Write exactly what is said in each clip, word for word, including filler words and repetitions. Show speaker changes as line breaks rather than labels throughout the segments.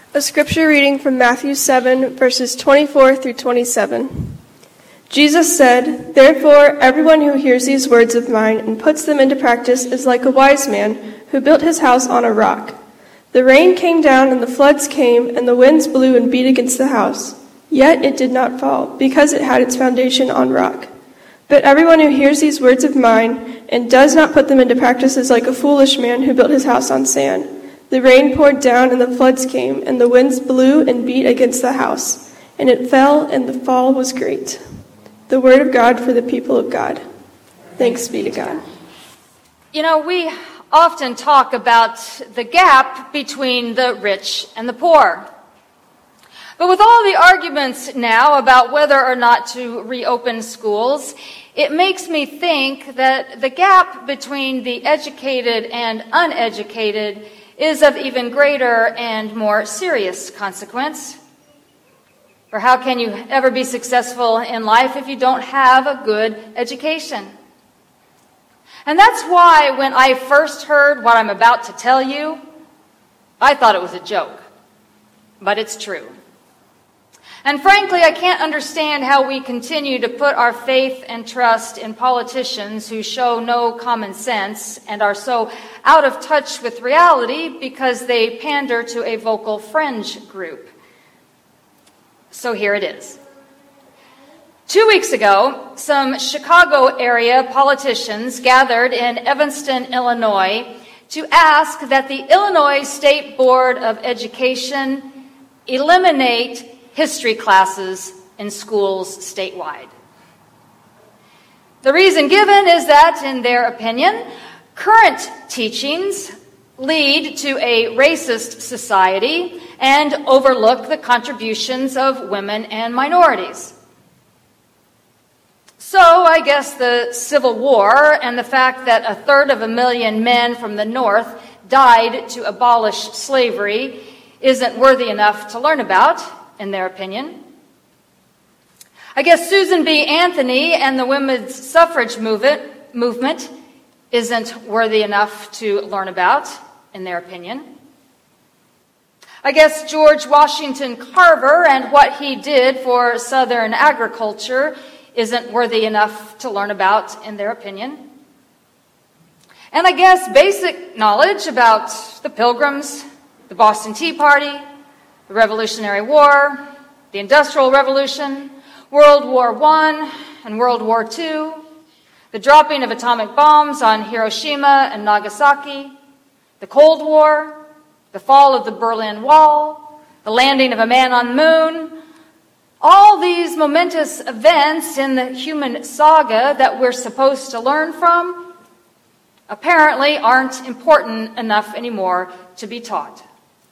A scripture reading from Matthew seven, verses twenty-four through twenty-seven. Jesus said, "Therefore, everyone who hears these words of mine and puts them into practice is like a wise man who built his house on a rock. The rain came down and the floods came, and the winds blew and beat against the house. Yet it did not fall, because it had its foundation on rock. But everyone who hears these words of mine and does not put them into practice is like a foolish man who built his house on sand. The rain poured down and the floods came, and the winds blew and beat against the house, and it fell, and the fall was great." The word of God for the people of God. Thanks be to God.
You know, we often talk about the gap between the rich and the poor. But with all the arguments now about whether or not to reopen schools, it makes me think that the gap between the educated and uneducated is of even greater and more serious consequence. For how can you ever be successful in life if you don't have a good education? And that's why when I first heard what I'm about to tell you, I thought it was a joke. But it's true. And frankly, I can't understand how we continue to put our faith and trust in politicians who show no common sense and are so out of touch with reality because they pander to a vocal fringe group. So here it is. Two weeks ago, some Chicago area politicians gathered in Evanston, Illinois, to ask that the Illinois State Board of Education eliminate history classes in schools statewide. The reason given is that, in their opinion, current teachings lead to a racist society and overlook the contributions of women and minorities. So I guess the Civil War and the fact that a third of a million men from the North died to abolish slavery isn't worthy enough to learn about, in their opinion. I guess Susan B. Anthony and the women's suffrage movement, movement isn't worthy enough to learn about, in their opinion. I guess George Washington Carver and what he did for Southern agriculture isn't worthy enough to learn about, in their opinion. And I guess basic knowledge about the Pilgrims, the Boston Tea Party, the Revolutionary War, the Industrial Revolution, World War One and World War Two, the dropping of atomic bombs on Hiroshima and Nagasaki, the Cold War, the fall of the Berlin Wall, the landing of a man on the moon, all these momentous events in the human saga that we're supposed to learn from apparently aren't important enough anymore to be taught.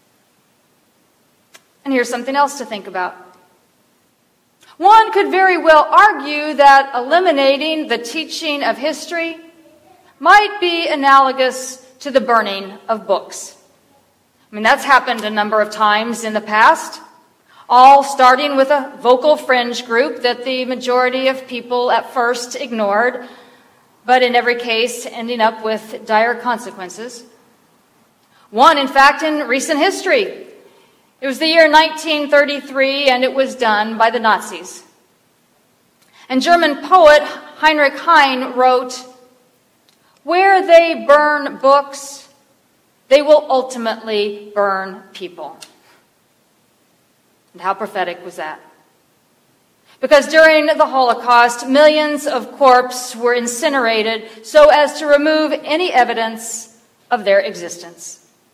And here's something else to think about. One could very well argue that eliminating the teaching of history might be analogous to the burning of books. I mean, that's happened a number of times in the past, all starting with a vocal fringe group that the majority of people at first ignored, but in every case ending up with dire consequences. One, in fact, in recent history. It was the year nineteen thirty-three, and it was done by the Nazis. And German poet Heinrich Heine wrote, "Where they burn books, they will ultimately burn people." And how prophetic was that? Because during the Holocaust, millions of corpses were incinerated so as to remove any evidence of their existence.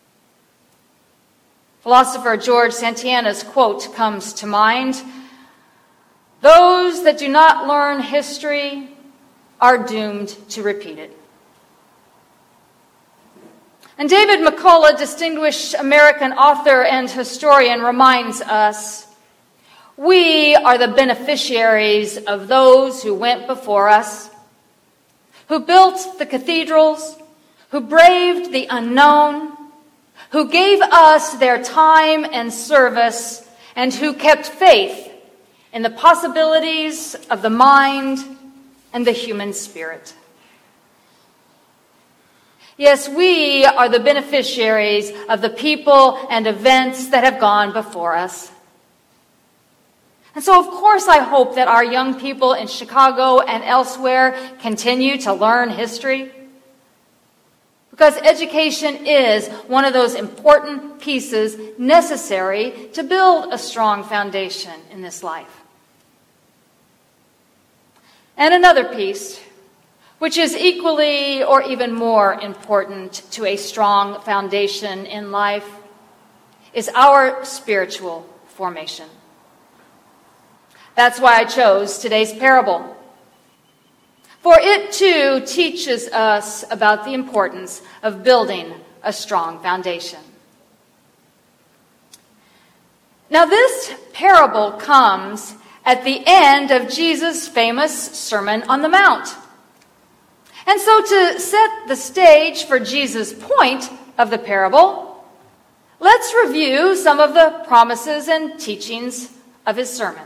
Philosopher George Santayana's quote comes to mind, "Those that do not learn history are doomed to repeat it." And David McCullough, distinguished American author and historian, reminds us, we are the beneficiaries of those who went before us, who built the cathedrals, who braved the unknown, who gave us their time and service, and who kept faith in the possibilities of the mind and the human spirit. Yes, we are the beneficiaries of the people and events that have gone before us. And so, of course, I hope that our young people in Chicago and elsewhere continue to learn history. Because education is one of those important pieces necessary to build a strong foundation in this life. And another piece, which is equally or even more important to a strong foundation in life, is our spiritual formation. That's why I chose today's parable. For it, too, teaches us about the importance of building a strong foundation. Now, this parable comes at the end of Jesus' famous Sermon on the Mount. And so to set the stage for Jesus' point of the parable, let's review some of the promises and teachings of his sermon.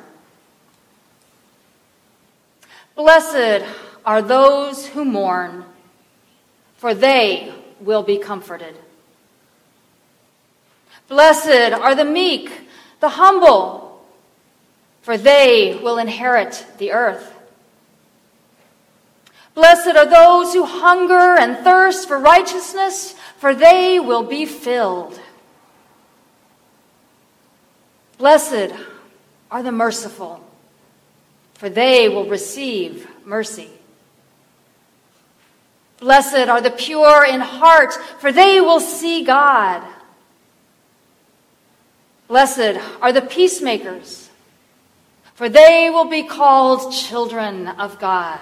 Blessed are those who mourn, for they will be comforted. Blessed are the meek, the humble, for they will inherit the earth. Blessed are those who hunger and thirst for righteousness, for they will be filled. Blessed are the merciful, for they will receive mercy. Blessed are the pure in heart, for they will see God. Blessed are the peacemakers, for they will be called children of God.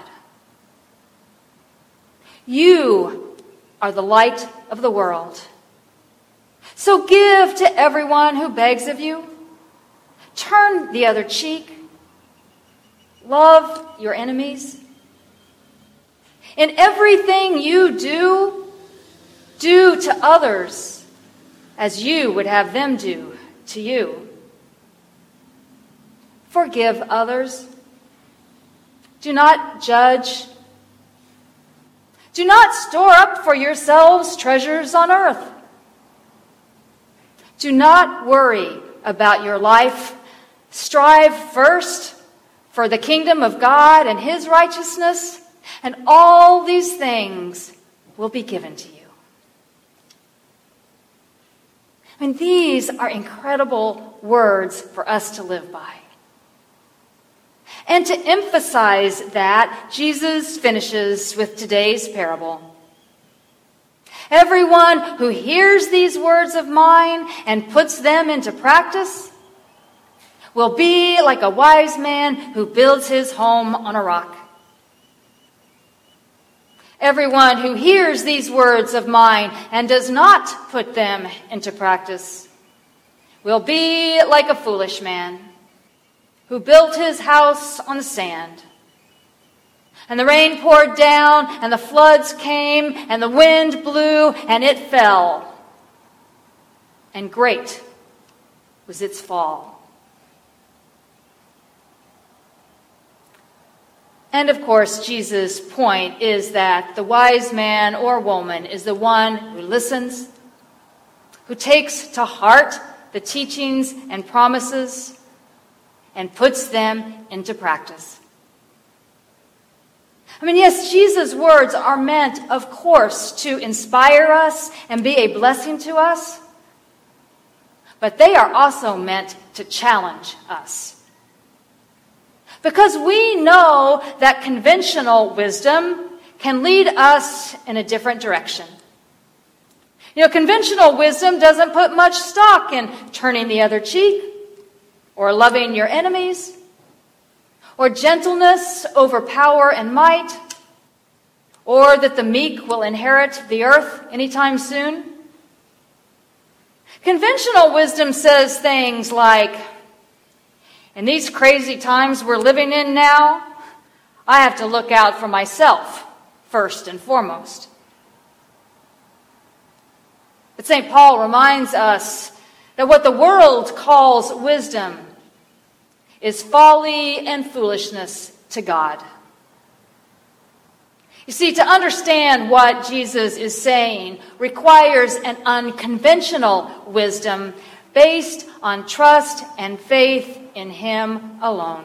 You are the light of the world. So give to everyone who begs of you. Turn the other cheek. Love your enemies. In everything you do, do to others as you would have them do to you. Forgive others. Do not judge. Do not store up for yourselves treasures on earth. Do not worry about your life. Strive first for the kingdom of God and his righteousness, and all these things will be given to you. I mean, these are incredible words for us to live by. And to emphasize that, Jesus finishes with today's parable. Everyone who hears these words of mine and puts them into practice will be like a wise man who builds his home on a rock. Everyone who hears these words of mine and does not put them into practice will be like a foolish man who built his house on the sand. And the rain poured down, and the floods came, and the wind blew, and it fell. And great was its fall. And of course, Jesus' point is that the wise man or woman is the one who listens, who takes to heart the teachings and promises, and puts them into practice. I mean, yes, Jesus' words are meant, of course, to inspire us and be a blessing to us, but they are also meant to challenge us. Because we know that conventional wisdom can lead us in a different direction. You know, conventional wisdom doesn't put much stock in turning the other cheek, or loving your enemies, or gentleness over power and might, or that the meek will inherit the earth anytime soon. Conventional wisdom says things like, in these crazy times we're living in now, I have to look out for myself first and foremost. But Saint Paul reminds us that what the world calls wisdom is folly and foolishness to God. You see, to understand what Jesus is saying requires an unconventional wisdom based on trust and faith in him alone.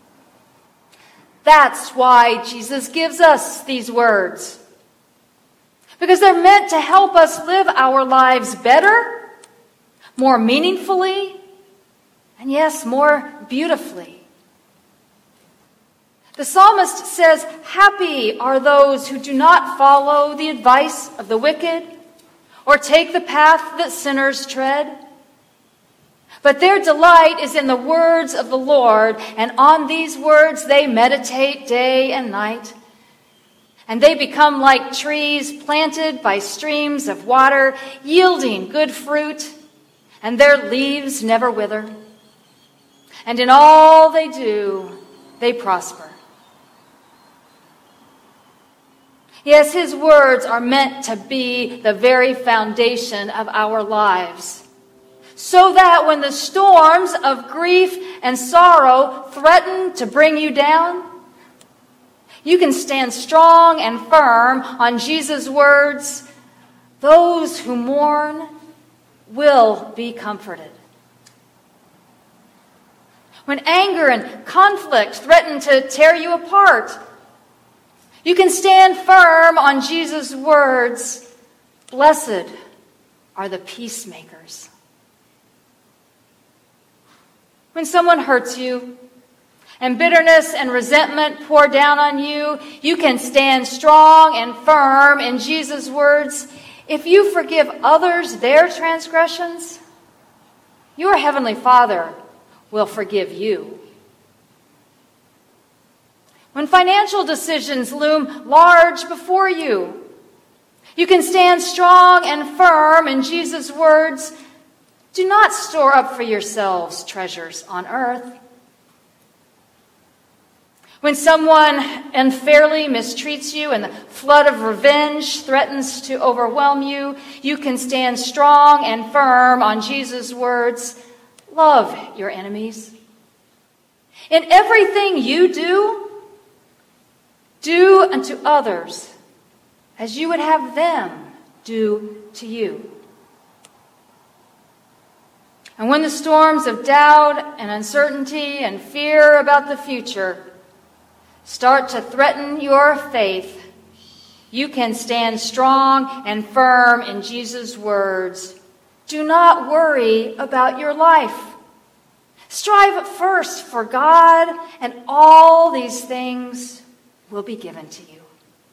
That's why Jesus gives us these words. Because they're meant to help us live our lives better, more meaningfully, and yes, more beautifully. The psalmist says, "Happy are those who do not follow the advice of the wicked or take the path that sinners tread. But their delight is in the words of the Lord, and on these words they meditate day and night. And they become like trees planted by streams of water, yielding good fruit, and their leaves never wither. And in all they do, they prosper." Yes, his words are meant to be the very foundation of our lives, so that when the storms of grief and sorrow threaten to bring you down, you can stand strong and firm on Jesus' words, "Those who mourn will be comforted." When anger and conflict threaten to tear you apart, you can stand firm on Jesus' words, "Blessed are the peacemakers." When someone hurts you and bitterness and resentment pour down on you, you can stand strong and firm in Jesus' words, "If you forgive others their transgressions, your heavenly Father will forgive you." When financial decisions loom large before you, you can stand strong and firm in Jesus' words, "Do not store up for yourselves treasures on earth." When someone unfairly mistreats you and the flood of revenge threatens to overwhelm you, you can stand strong and firm on Jesus' words, "Love your enemies." In everything you do, do unto others as you would have them do to you. And when the storms of doubt and uncertainty and fear about the future start to threaten your faith, you can stand strong and firm in Jesus' words, "Do not worry about your life. Strive first for God, and all these things will be given to you."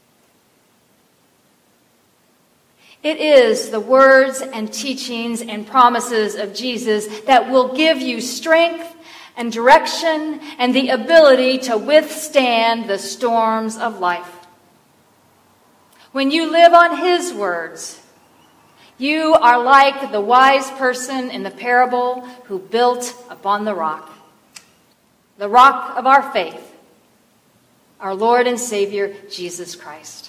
It is the words and teachings and promises of Jesus that will give you strength and direction and the ability to withstand the storms of life. When you live on his words, you are like the wise person in the parable who built upon the rock, the rock of our faith, our Lord and Savior, Jesus Christ.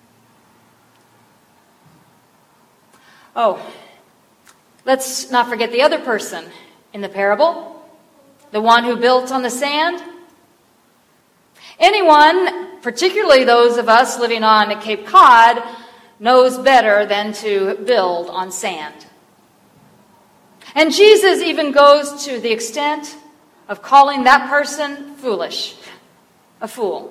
Oh, let's not forget the other person in the parable, the one who built on the sand. Anyone, particularly those of us living on Cape Cod, knows better than to build on sand. And Jesus even goes to the extent of calling that person foolish, a fool.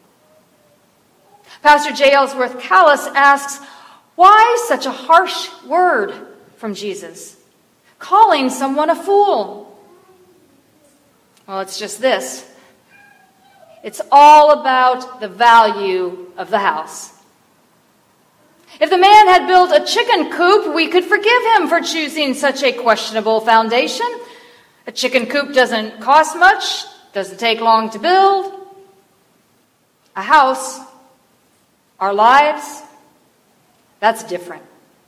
Pastor J. Ellsworth Callis asks, why such a harsh word from Jesus, calling someone a fool? Well, it's just this. It's all about the value of the house. If the man had built a chicken coop, we could forgive him for choosing such a questionable foundation. A chicken coop doesn't cost much, doesn't take long to build. A house, our lives, that's different.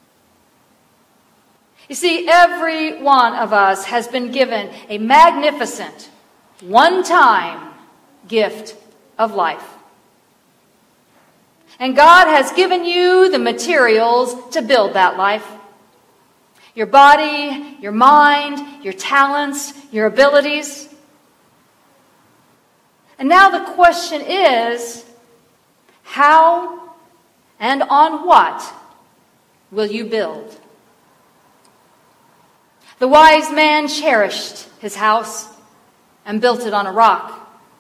You see, every one of us has been given a magnificent, one-time gift of life. And God has given you the materials to build that life. Your body, your mind, your talents, your abilities. And now the question is, how And on what will you build? The wise man cherished his house and built it on a rock.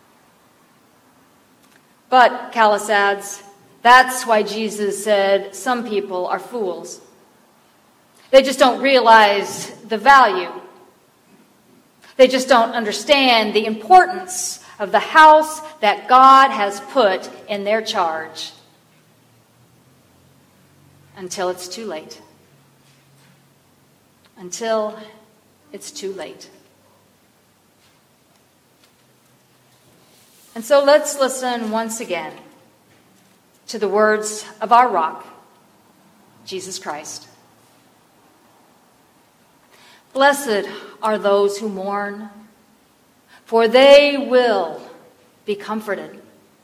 But, Callis adds, that's why Jesus said some people are fools. They just don't realize the value. They just don't understand the importance of the house that God has put in their charge. Until it's too late. Until it's too late. And so let's listen once again to the words of our rock, Jesus Christ. Blessed are those who mourn, for they will be comforted.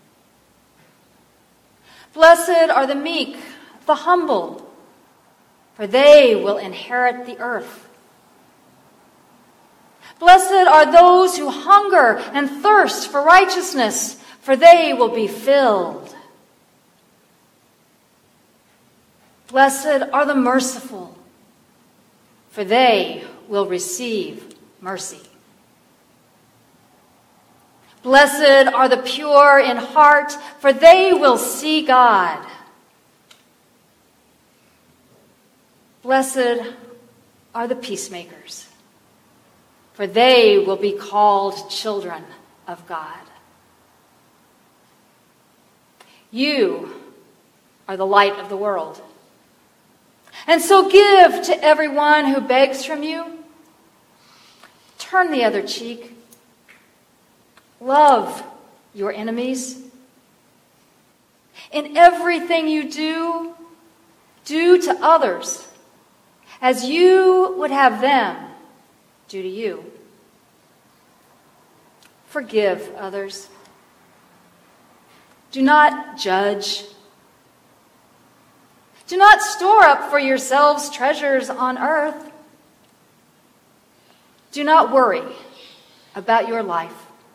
Blessed are the meek, the humble, for they will inherit the earth. Blessed are those who hunger and thirst for righteousness, for they will be filled. Blessed are the merciful, for they will receive mercy. Blessed are the pure in heart, for they will see God. Blessed are the peacemakers, for they will be called children of God. You are the light of the world. And so give to everyone who begs from you. Turn the other cheek. Love your enemies. In everything you do, do to others as you would have them do to you. Forgive others. Do not judge. Do not store up for yourselves treasures on earth. Do not worry about your life.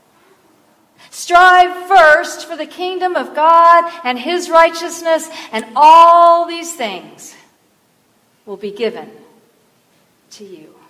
Strive first for the kingdom of God and his righteousness, and all these things will be given to you.